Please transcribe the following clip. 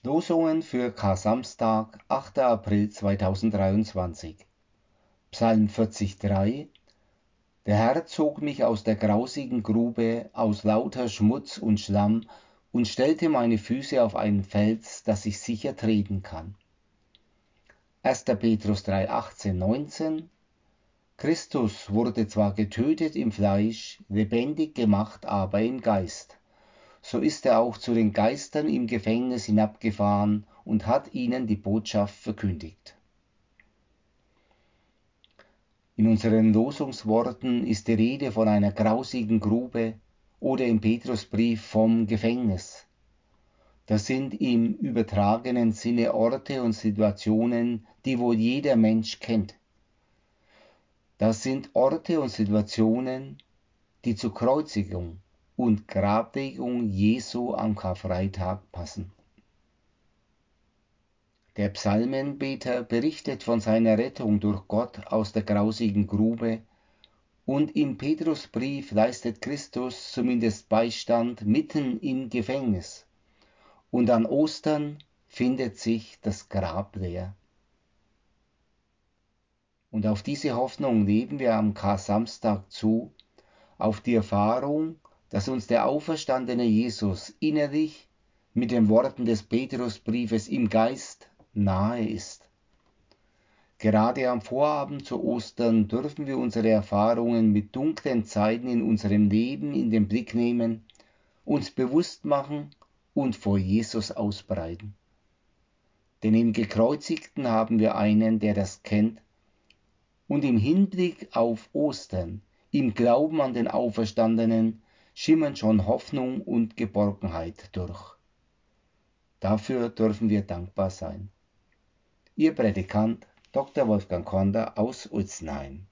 Losungen für Kar-Samstag, 8. April 2023. Psalm 40,3. Der Herr zog mich aus der grausigen Grube, aus lauter Schmutz und Schlamm und stellte meine Füße auf einen Fels, dass ich sicher treten kann. 1. Petrus 3, 18, 19. Christus wurde zwar getötet im Fleisch, lebendig gemacht aber im Geist. So ist er auch zu den Geistern im Gefängnis hinabgefahren und hat ihnen die Botschaft verkündigt. In unseren Losungsworten ist die Rede von einer grausigen Grube oder im Petrusbrief vom Gefängnis. Das sind im übertragenen Sinne Orte und Situationen, die wohl jeder Mensch kennt. Das sind Orte und Situationen, die zur Kreuzigung und Grablegung Jesu am Karfreitag passen. Der Psalmenbeter berichtet von seiner Rettung durch Gott aus der grausigen Grube und im Petrusbrief leistet Christus zumindest Beistand mitten im Gefängnis. Und an Ostern findet sich das Grab leer. Und auf diese Hoffnung leben wir am Kar-Samstag zu, auf die Erfahrung, dass uns der auferstandene Jesus innerlich mit den Worten des Petrusbriefes im Geist nahe ist. Gerade am Vorabend zu Ostern dürfen wir unsere Erfahrungen mit dunklen Zeiten in unserem Leben in den Blick nehmen, uns bewusst machen und vor Jesus ausbreiten. Denn im Gekreuzigten haben wir einen, der das kennt, und im Hinblick auf Ostern, im Glauben an den Auferstandenen, schimmern schon Hoffnung und Geborgenheit durch. Dafür dürfen wir dankbar sein. Ihr Prädikant Dr. Wolfgang Konder aus Ulzenheim.